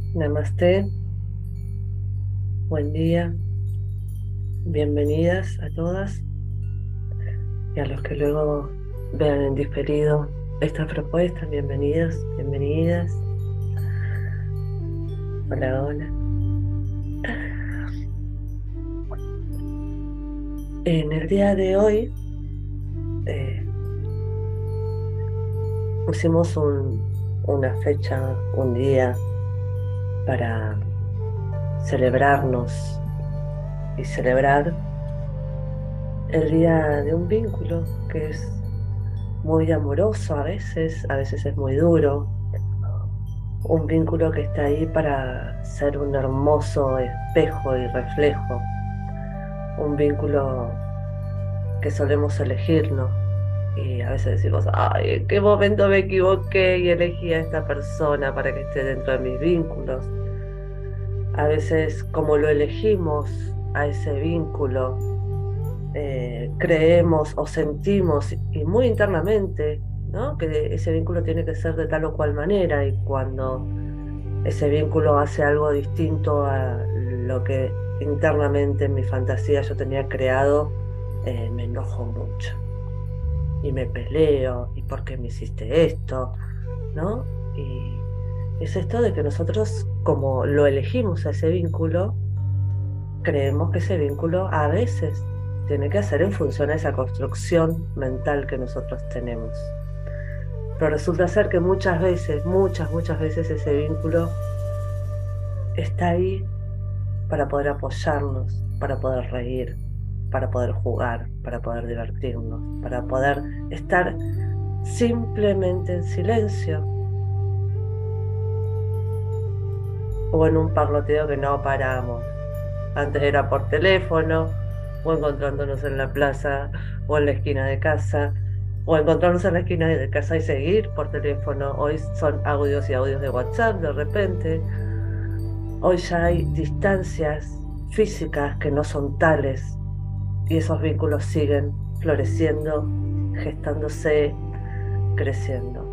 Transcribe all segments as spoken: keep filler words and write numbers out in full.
Namaste, buen día, bienvenidas a todas y a los que luego vean en diferido esta propuesta, bienvenidos, bienvenidas. Hola, hola. En el día de hoy eh, pusimos un- una fecha, un día para celebrarnos y celebrar el día de un vínculo que es muy amoroso a veces, a veces es muy duro. Un vínculo que está ahí para ser un hermoso espejo y reflejo, un vínculo que solemos elegirnos y a veces decimos, ay, ¿en qué momento me equivoqué y elegí a esta persona para que esté dentro de mis vínculos? A veces, como lo elegimos a ese vínculo, eh, creemos o sentimos y muy internamente, ¿no? Que ese vínculo tiene que ser de tal o cual manera, y cuando ese vínculo hace algo distinto a lo que internamente en mi fantasía yo tenía creado, eh, me enojo mucho y me peleo, y por qué me hiciste esto, ¿no? Y es esto de que nosotros, como lo elegimos a ese vínculo, creemos que ese vínculo a veces tiene que hacer en función a esa construcción mental que nosotros tenemos. Pero resulta ser que muchas veces, muchas, muchas veces ese vínculo está ahí para poder apoyarnos, para poder reír, para poder jugar, para poder divertirnos, para poder estar simplemente en silencio o en un parloteo que no paramos. Antes era por teléfono, o encontrándonos en la plaza, o en la esquina de casa, o encontrarnos en la esquina de casa y seguir por teléfono. Hoy son audios y audios de WhatsApp de repente. Hoy ya hay distancias físicas que no son tales, y esos vínculos siguen floreciendo, gestándose, creciendo.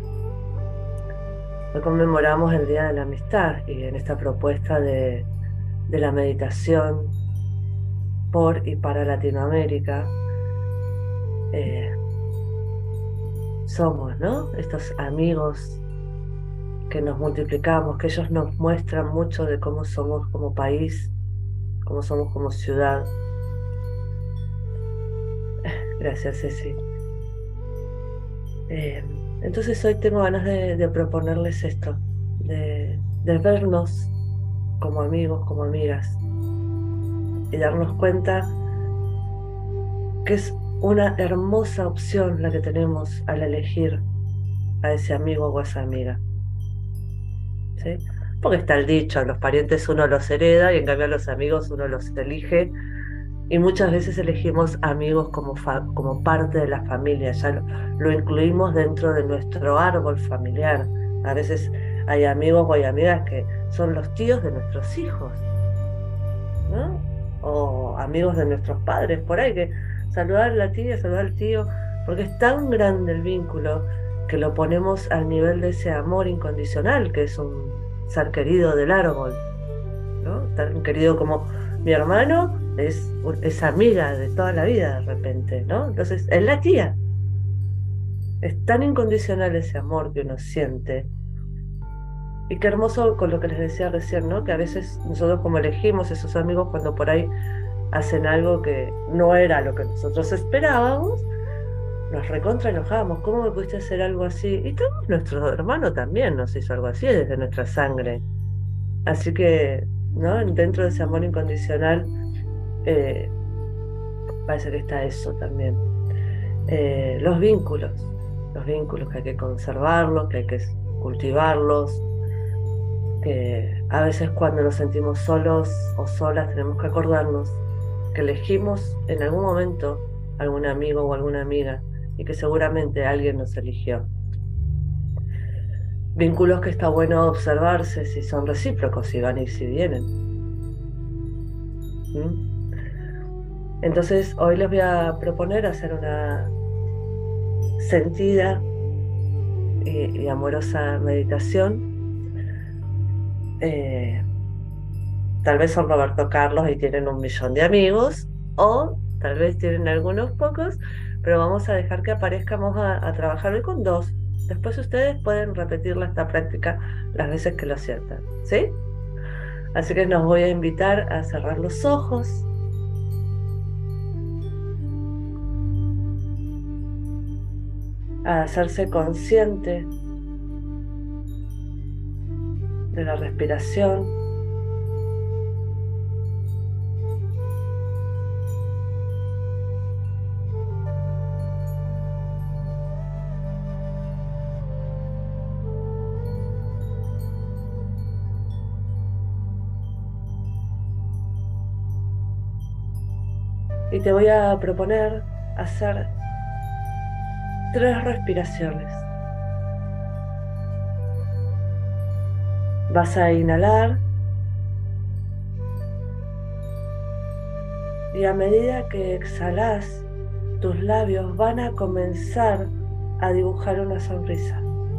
Hoy conmemoramos el Día de la Amistad, y en esta propuesta de, de la meditación por y para Latinoamérica, eh, somos, ¿no? Estos amigos que nos multiplicamos, que ellos nos muestran mucho de cómo somos como país, cómo somos como ciudad. Gracias, Ceci. Eh, entonces hoy tengo ganas de, de proponerles esto, de, de vernos como amigos, como amigas, y darnos cuenta que es una hermosa opción la que tenemos al elegir a ese amigo o a esa amiga, ¿sí? Porque está el dicho, a los parientes uno los hereda y en cambio a los amigos uno los elige, y muchas veces elegimos amigos como, fa- como parte de la familia, ya lo, lo incluimos dentro de nuestro árbol familiar. A veces hay amigos o hay amigas que son los tíos de nuestros hijos, ¿no? O amigos de nuestros padres, por ahí, que saludar a la tía, saludar al tío, porque es tan grande el vínculo que lo ponemos al nivel de ese amor incondicional, que es un ser querido del árbol, ¿no? Tan querido como mi hermano, es, un- es amiga de toda la vida de repente, ¿no? Entonces, es la tía. Es tan incondicional ese amor que uno siente. Y qué hermoso con lo que les decía recién, ¿no? Que a veces nosotros como elegimos esos amigos cuando por ahí hacen algo que no era lo que nosotros esperábamos, nos recontra enojamos. ¿Cómo me pudiste hacer algo así? Y todo nuestro hermano también nos hizo algo así, desde nuestra sangre. Así que, ¿no? Dentro de ese amor incondicional, eh, parece que está eso también. Eh, los vínculos, los vínculos que hay que conservarlos, que hay que cultivarlos, que a veces cuando nos sentimos solos o solas tenemos que acordarnos que elegimos en algún momento algún amigo o alguna amiga, y que seguramente alguien nos eligió. Vínculos que está bueno observarse si son recíprocos, si van y si vienen. ¿Mm? Entonces, hoy les voy a proponer hacer una sentida y, y amorosa meditación, eh, tal vez son Roberto Carlos y tienen un millón de amigos, o tal vez tienen algunos pocos, pero vamos a dejar que aparezcamos a, a trabajar hoy con dos. Después ustedes pueden repetirla esta práctica las veces que lo sientan, ¿sí? Así que nos voy a invitar a cerrar los ojos, a hacerse consciente de la respiración. Y te voy a proponer hacer tres respiraciones. Vas a inhalar y a medida que exhalas, tus labios van a comenzar a dibujar una sonrisa.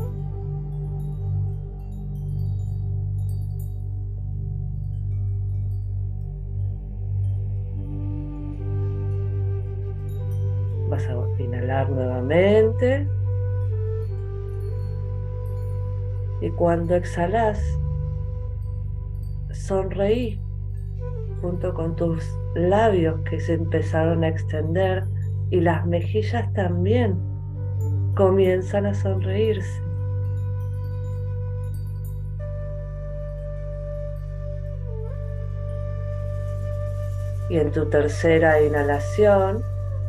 Vas a inhalar nuevamente y cuando exhalas, sonreí junto con tus labios que se empezaron a extender y las mejillas también comienzan a sonreírse. Y en tu tercera inhalación,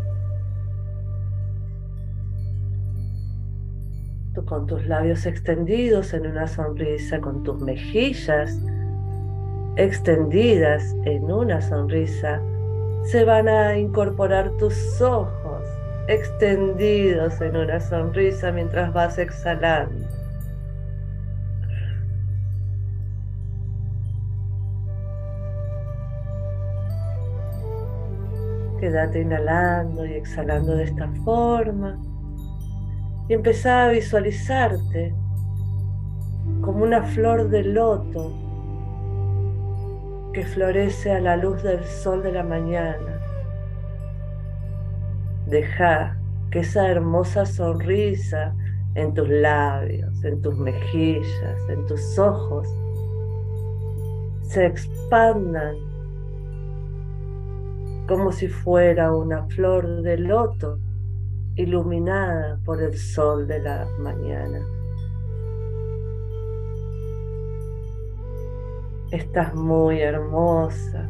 tú con tus labios extendidos en una sonrisa, con tus mejillas extendidas en una sonrisa, se van a incorporar tus ojos extendidos en una sonrisa mientras vas exhalando. Quédate inhalando y exhalando de esta forma y empezá a visualizarte como una flor de loto que florece a la luz del sol de la mañana. Deja que esa hermosa sonrisa en tus labios, en tus mejillas, en tus ojos, se expandan como si fuera una flor de loto iluminada por el sol de la mañana. Estás muy hermosa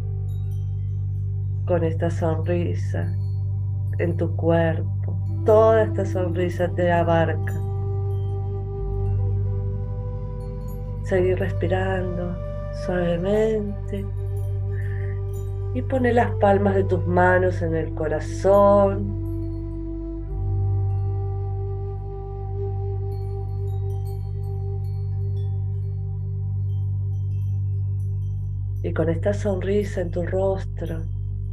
con esta sonrisa en tu cuerpo. Toda esta sonrisa te abarca. Seguir respirando suavemente y pone las palmas de tus manos en el corazón. Y con esta sonrisa en tu rostro,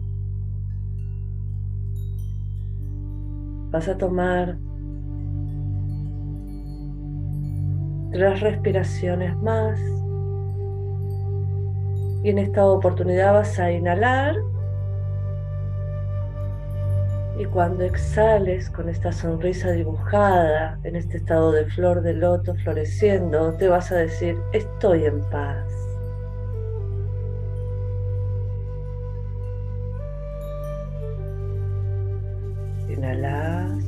vas a tomar tres respiraciones más. Y en esta oportunidad vas a inhalar. Y cuando exhales con esta sonrisa dibujada, en este estado de flor de loto floreciendo, te vas a decir: estoy en paz. Inhalas.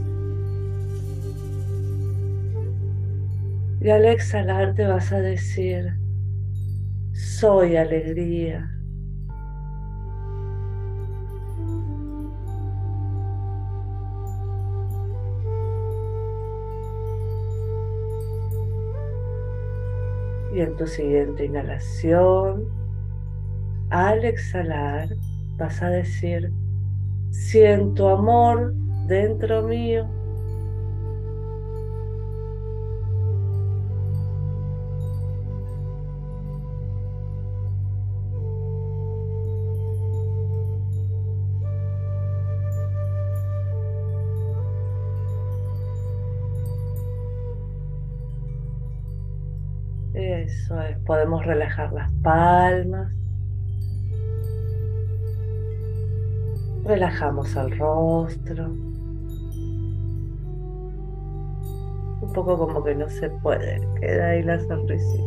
Y al exhalar te vas a decir: soy alegría. Y en tu siguiente inhalación, al exhalar, vas a decir: siento amor dentro mío. Eso es, podemos relajar las palmas, relajamos el rostro, un poco como que no se puede, queda ahí la sonrisita.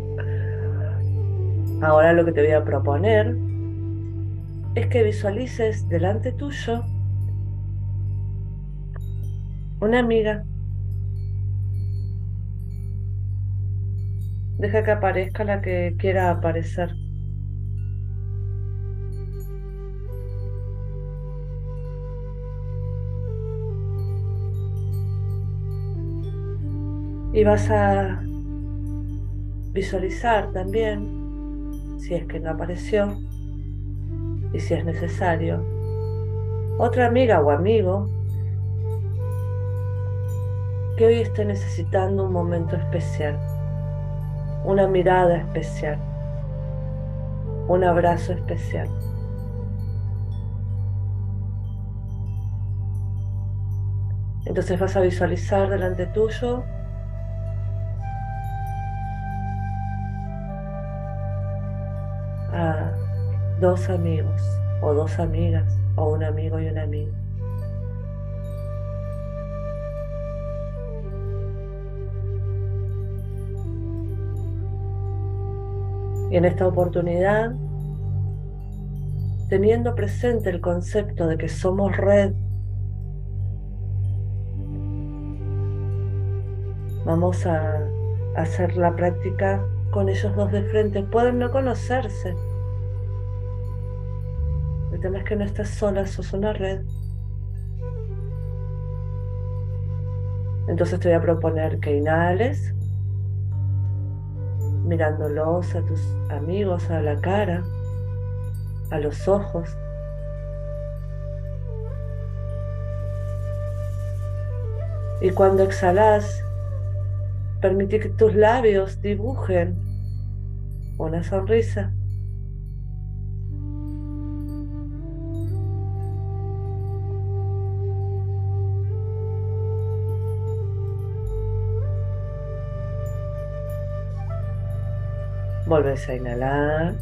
Ahora lo que te voy a proponer es que visualices delante tuyo una amiga. Deja que aparezca la que quiera aparecer. Y vas a visualizar también, si es que no apareció y si es necesario, otra amiga o amigo que hoy esté necesitando un momento especial, una mirada especial, un abrazo especial. Entonces vas a visualizar delante tuyo a dos amigos o dos amigas o un amigo y una amiga. Y en esta oportunidad, teniendo presente el concepto de que somos red, vamos a hacer la práctica con ellos dos de frente. Pueden no conocerse. El tema es que no estás sola, sos una red. Entonces te voy a proponer que inhales, mirándolos a tus amigos a la cara, a los ojos. Y cuando exhalas, permití que tus labios dibujen una sonrisa. Volves a inhalar.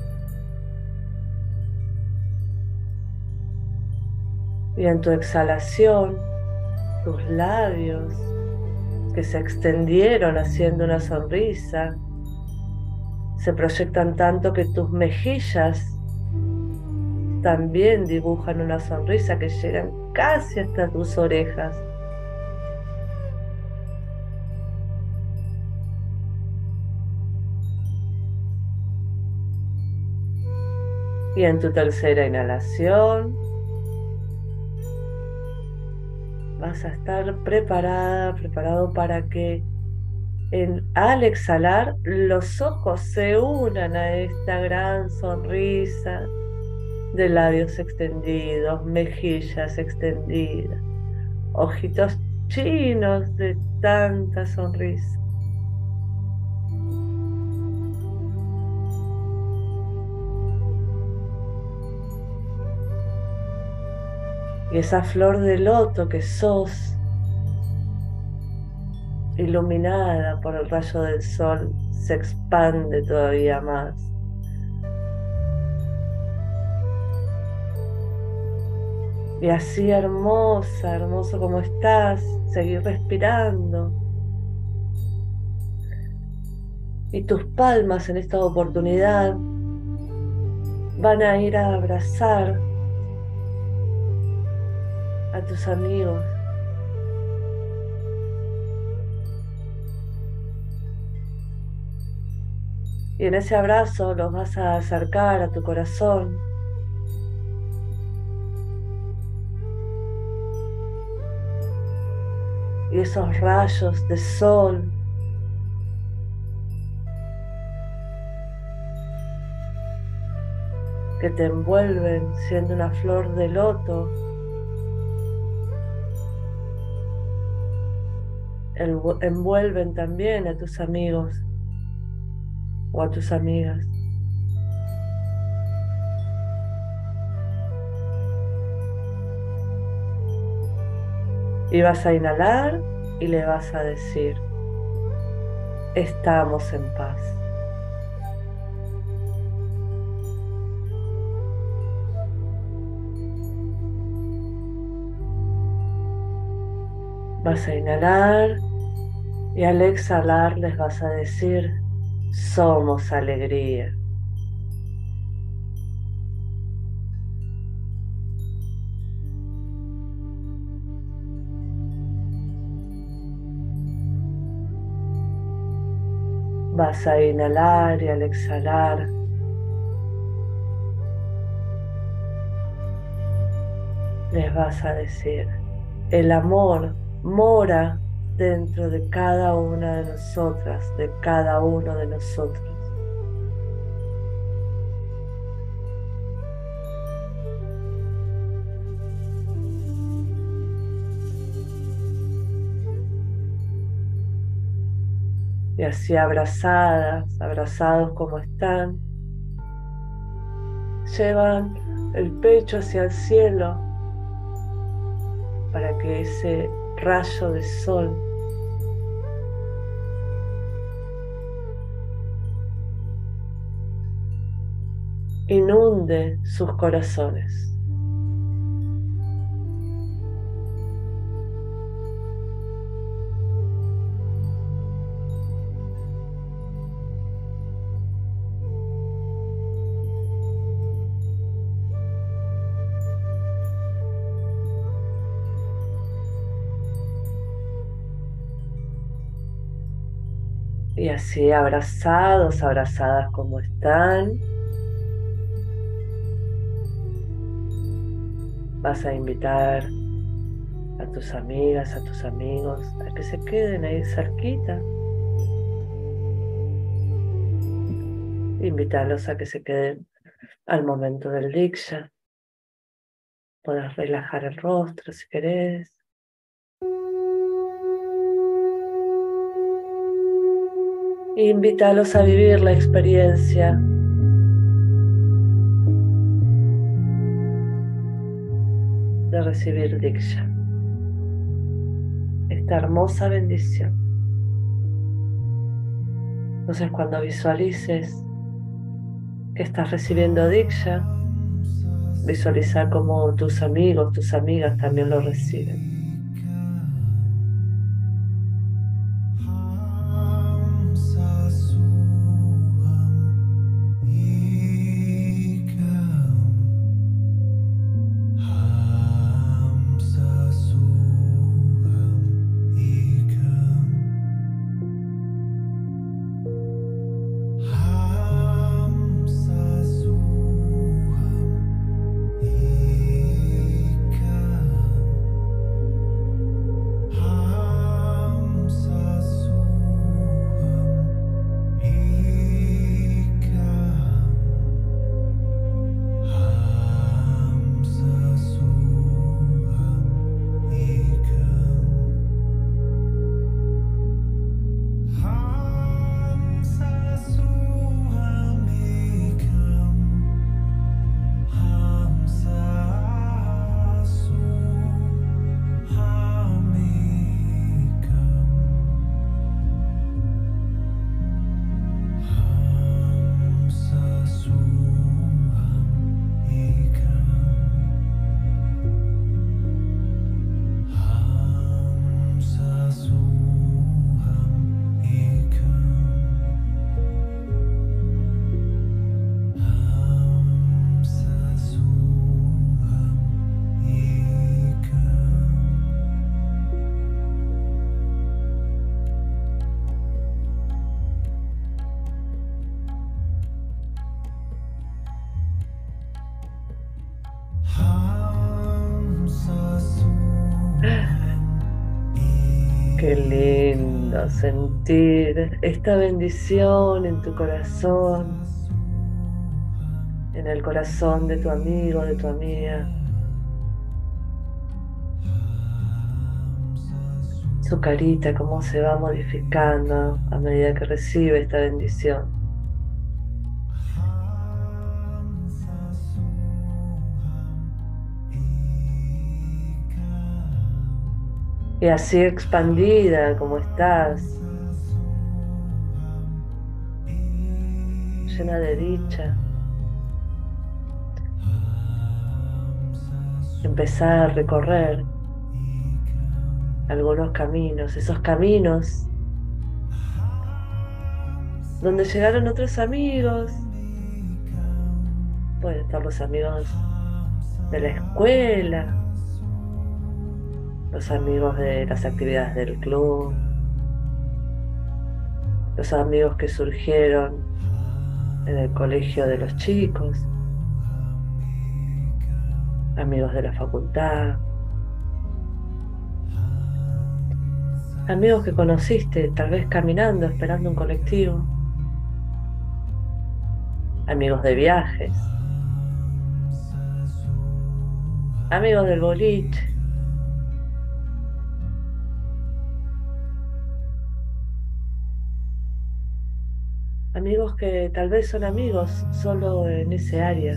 Y en tu exhalación, tus labios que se extendieron haciendo una sonrisa, se proyectan tanto que tus mejillas también dibujan una sonrisa que llegan casi hasta tus orejas. Y en tu tercera inhalación, vas a estar preparada, preparado para que en, al exhalar los ojos se unan a esta gran sonrisa de labios extendidos, mejillas extendidas, ojitos chinos de tanta sonrisa. Y esa flor de loto que sos, iluminada por el rayo del sol, se expande todavía más. Y así hermosa, hermoso como estás, seguir respirando. Y tus palmas en esta oportunidad van a ir a abrazar a tus amigos. Y en ese abrazo los vas a acercar a tu corazón. Y esos rayos de sol que te envuelven siendo una flor de loto, envuelven también a tus amigos o a tus amigas. Y vas a inhalar y le vas a decir: estamos en paz. Vas a inhalar y al exhalar les vas a decir, somos alegría. Vas a inhalar y al exhalar les vas a decir, el amor mora dentro de cada una de nosotras, de cada uno de nosotros. Y así abrazadas, abrazados como están, llevan el pecho hacia el cielo para que ese rayo de sol inunde sus corazones. Y así abrazados, abrazadas como están, vas a invitar a tus amigas, a tus amigos, a que se queden ahí cerquita. Invitarlos a que se queden al momento del Diksha. Puedes relajar el rostro si querés. E invítalos a vivir la experiencia de recibir Diksha, esta hermosa bendición. Entonces, cuando visualices que estás recibiendo Diksha, visualiza cómo tus amigos, tus amigas también lo reciben. Qué lindo sentir esta bendición en tu corazón, en el corazón de tu amigo, de tu amiga. Su carita, cómo se va modificando a medida que recibe esta bendición. Y así expandida como estás, llena de dicha, empezar a recorrer algunos caminos, esos caminos donde llegaron otros amigos. Pueden estar los amigos de la escuela, los amigos de las actividades del club, los amigos que surgieron en el colegio de los chicos, amigos de la facultad, amigos que conociste tal vez caminando, esperando un colectivo, amigos de viajes, amigos del boliche. Amigos que tal vez son amigos solo en ese área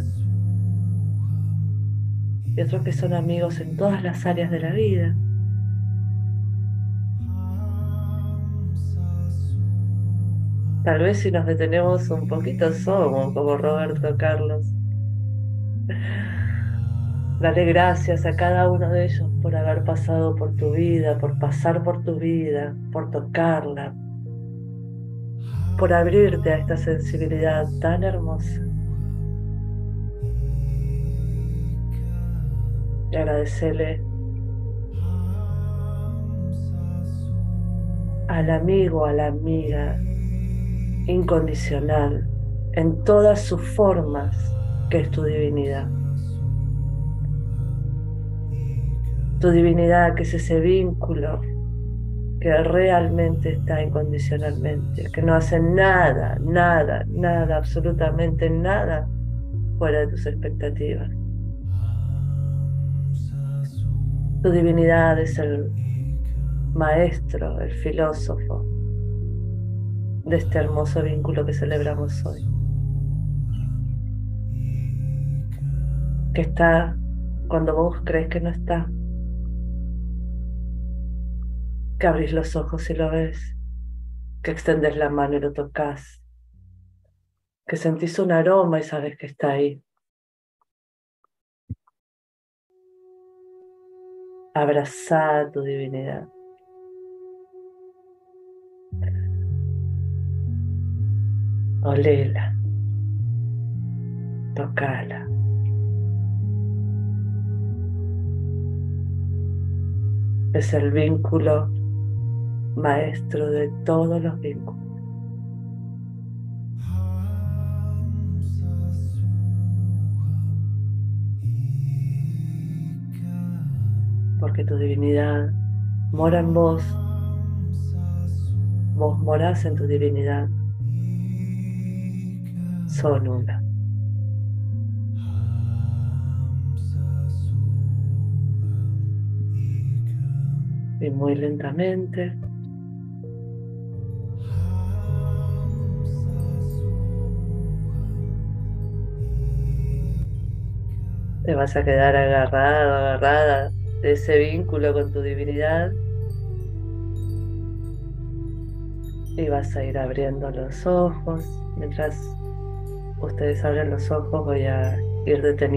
y otros que son amigos en todas las áreas de la vida. Tal vez si nos detenemos un poquito somos como Roberto Carlos. Dale gracias a cada uno de ellos por haber pasado por tu vida, por pasar por tu vida, por tocarla, por abrirte a esta sensibilidad tan hermosa. Y agradecerle al amigo, a la amiga incondicional, en todas sus formas, que es tu divinidad. Tu divinidad, que es ese vínculo que realmente está incondicionalmente, que no hace nada, nada, nada, absolutamente nada fuera de tus expectativas. Tu divinidad es el maestro, el filósofo de este hermoso vínculo que celebramos hoy, que está cuando vos crees que no está, que abrís los ojos y lo ves, que extendés la mano y lo tocas, que sentís un aroma y sabes que está ahí. Abrazá a tu divinidad. Olela. Tocala. Es el vínculo maestro de todos los vínculos. Porque tu divinidad mora en vos, vos morás en tu divinidad, son una. Y muy lentamente te vas a quedar agarrado, agarrada de ese vínculo con tu divinidad y vas a ir abriendo los ojos. Mientras ustedes abren los ojos voy a ir deteniendo